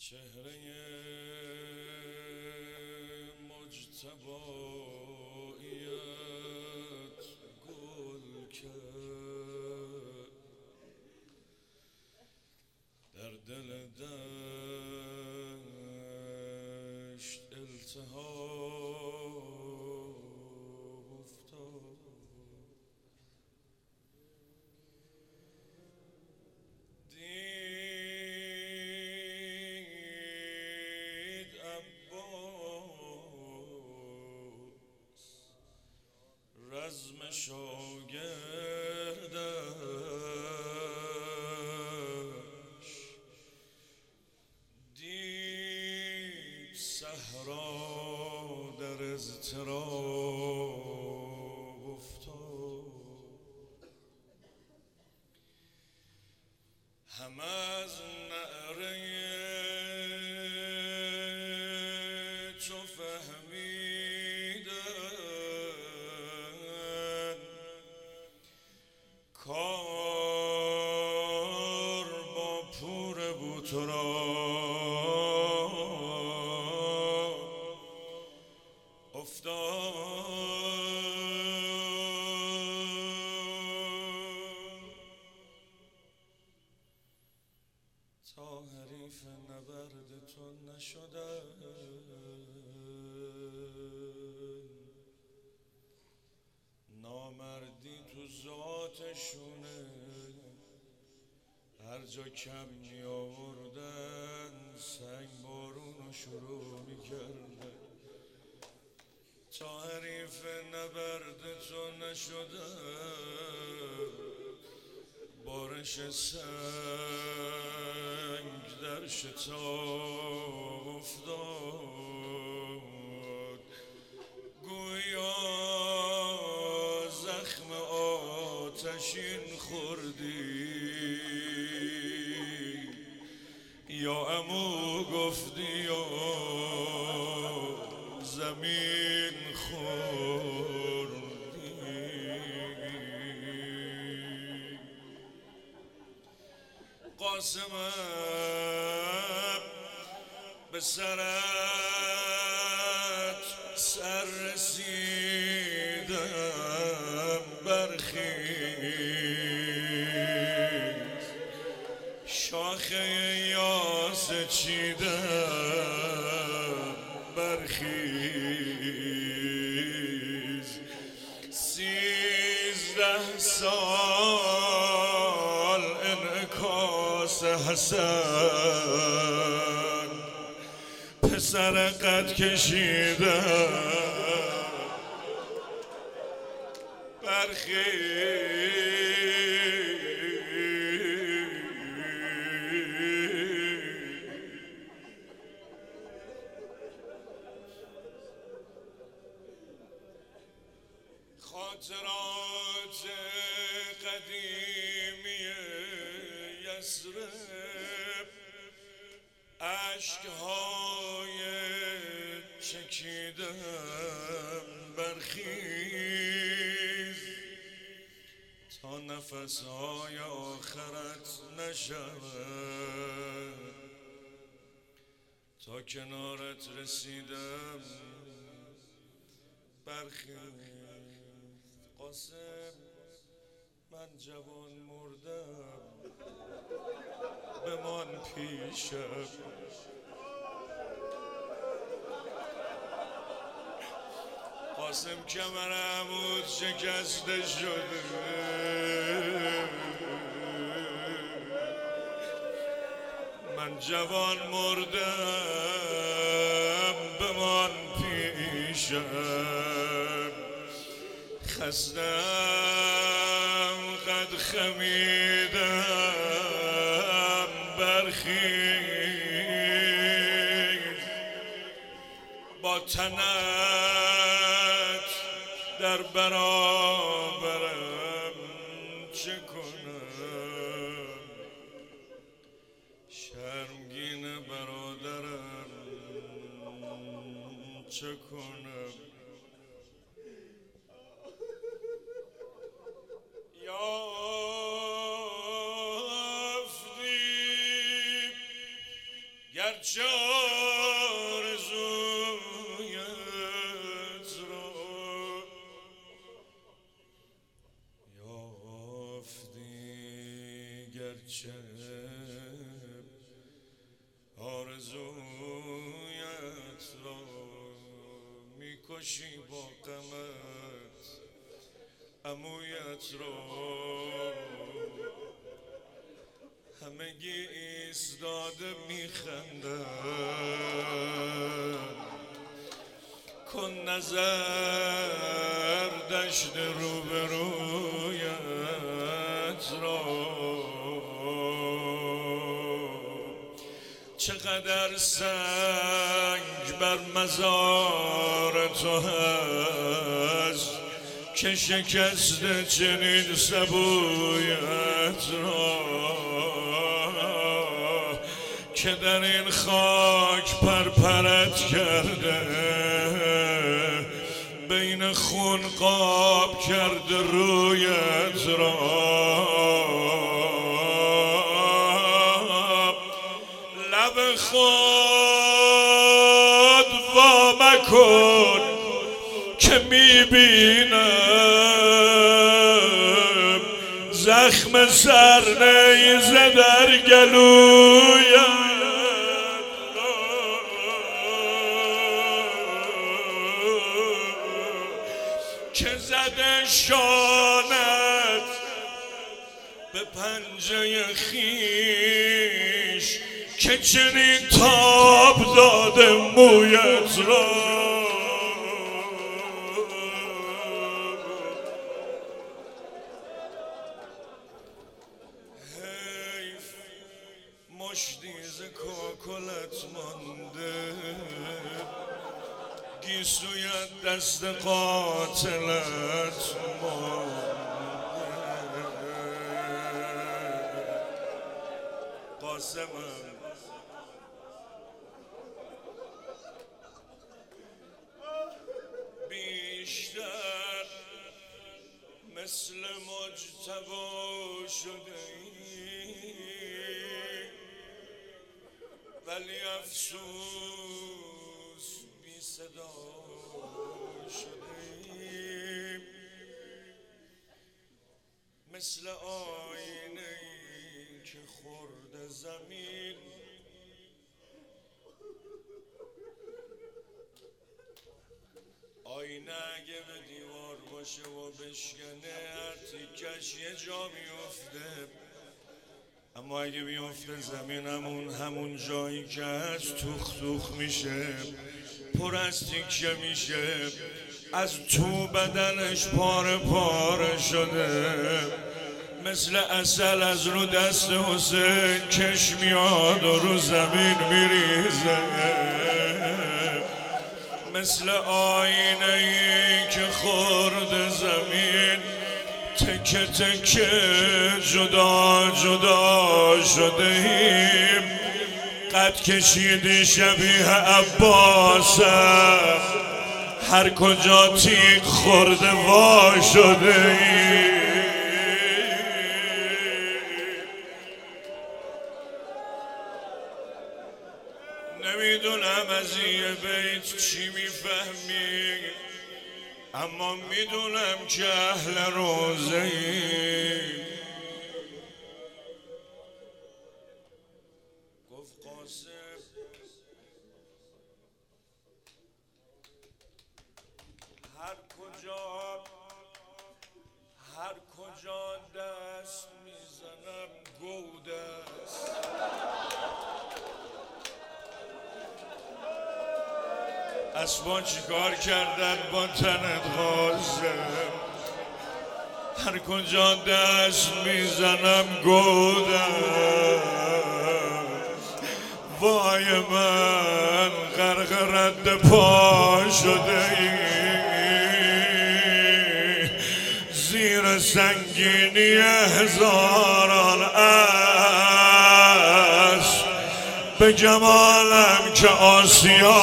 چهره مجتباییت گل کرد، در دل دشت التهاب افتاد. رزم شاگردش دید صحرا در اضطراب افتاد. هم از نعره چو کار با پور بوتراب افتاد. تا حریف نبرد تو نشدن نامردی تو ذاتشونه، هر جا کم می آوردن سنگ بارونو شروع می کردن. تا حریف نبرد تو نشدن بارش سنگ در شتاب افتاد. گویا زخم آتشین خوردی یا عمو گفتی یا زمین خوردی. قاسمم به سرت سر رسیدم برخیز، شاخه یاس چیدم برخیز. 13 سال انعکاس حسن پسر قد کشیدم برخیز. خاطرات قدیمی یثرب، اشک‌های چکیدم برخیز. تا نفس‌های آخرت نشود تا کنارت رسیدم برخیز. قاسم من جوان مردم بمان پیشم، قاسم کمر عمود شکسته شده من جوان مردم بمان پیشم. خستم قد خمیدم برخیز. با تنت در برابرم چه کنم، شرمگین برادرم چه کنم. یافتی گرچه آرزویت را یافتی، گرچه آرزویت را میکشی با غمت عمویت را. همگی ایستاده میخندن، کن نظر دشت روبرویت را. چقدر سنگ بر مزار تو هست که شکسته چنین سبویت را، که در این خاک پرپرت کرده بین خون قاب کرده رویت را. لب خود وا مکن که میبینم زخم سرنیزه در گلویم که زده شانت به پنجه خیش که چنین تاب داده مویت را. حیف مشتی ز کاکلت مانده، گیسویت دست قاتلت مانده. قاسمم بیشتر مثل مجتبی شده ای، ولی افسوس بی صدا شده ای. مثل آینه ای که خورده زمین، آینه اگه به دیوار باشه و بشکنه هر تیکش یه جا میفته، اما اگه بیفته زمین همون جایی که هست توخ میشه، پر از تیکه میشه، از تو بدنش پاره شده. مثل عسل از رو دست حسین کش میاد و رو زمین میریزه. مثل آینه ای که خورده زمین، تکه تکه جدا شده ایم. قد کشیدی شبیه عباسم، هر کجا تیغ خورده وا شده ایم. نمیدونم از یه بیت چی میفهمی، اما میدونم که اهل روزه ای. گفت قاسم هر کجا دست میزنم گود است. اسبان چیکار کردن با تنت قاسم؟ هر کجا دست میزنم گود است. وای من غرق رد پا شده ای، زیر سنگینی هزاران اسب به جمالم که آسیا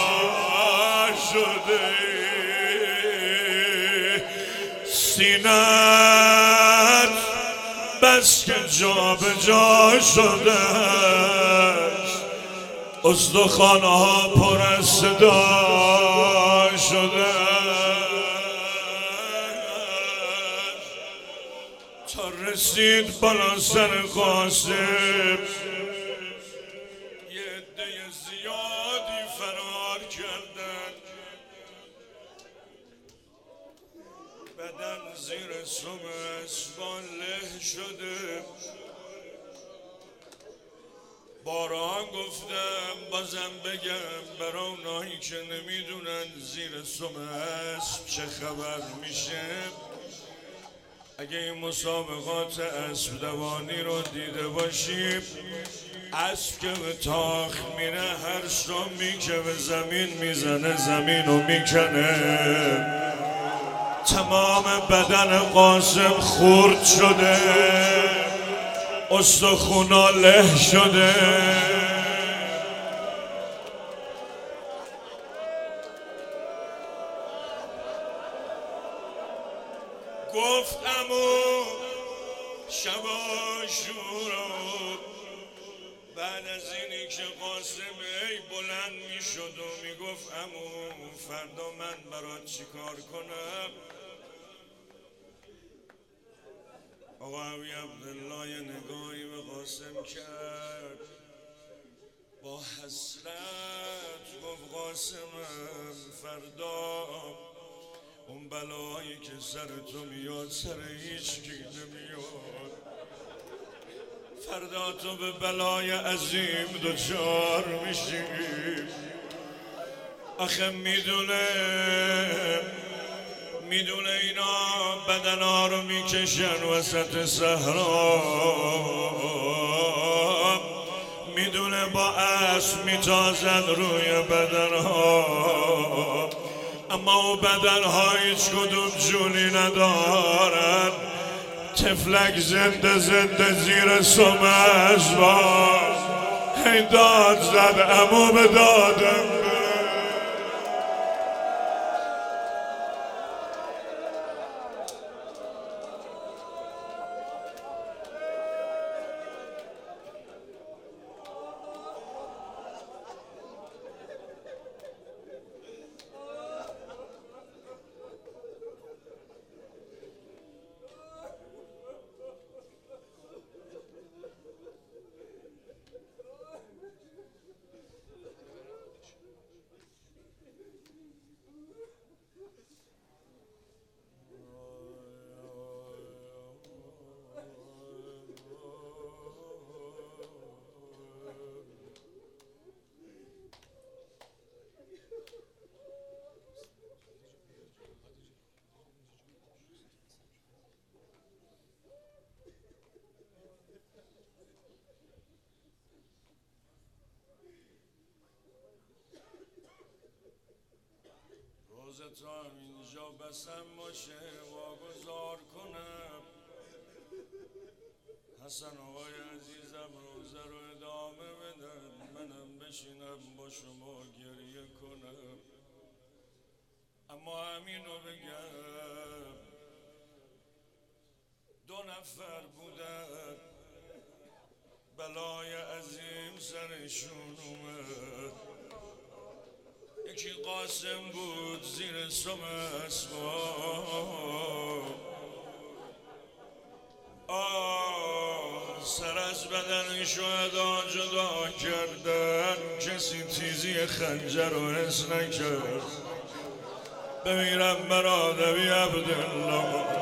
شده. سینت بس که جا به جا شده، استخوان‌ها پر از صدا شده تا رسید بالا سر قاسم. یه عده زیادی فرار کردن، بدن زیر سم اسبان له شده. باران گفتم بازم بگم برای اونایی که نمیدونن زیر سم اسب چه خبر میشه، اگه این مسابقات اسب دوانی رو دیده باشیم، اسب که به تاخ میره هر شامی که به زمین میزنه زمین رو میکنه. تمام بدن قاسم خورد شده، استخونا له شده. گفت عمو شب عاشورا بعد از اینی که قاسم ای بلند میشد و میگفت عمو فردا من برات چیکار کنم، آقا عوی عبدالله یه نگاهی به قاسم کرد، با حسرت گفت قاسمم فردا اون بلایی که سر تو میاد سر هیچ کی نمیاد. فردا تو به بلای عظیم دچار میشی. آخه میدونه اینا بدنها رو میکشن وسط صحرا، میدونه با اسب میتازن روی بدنها، اما او بدنها هیچ کدوم جونی ندارن. تفلک زنده زیر سم اسبا هی داد زد عمو به دادم. تا اینجا بسم باشه واگذار کنم. حسن آقای عزیزم روزه رو ادامه بدن، منم بشینم با شما گریه کنم. اما همینو بگم دو نفر بودن بلای عظیم سرشون اومد. یکی قاسم بود زیر سم اسباب، سر از بدن شهدا جدا کردن، کسی تیزی خنجر رو حس نکرد. بمیرم برادر عبدالله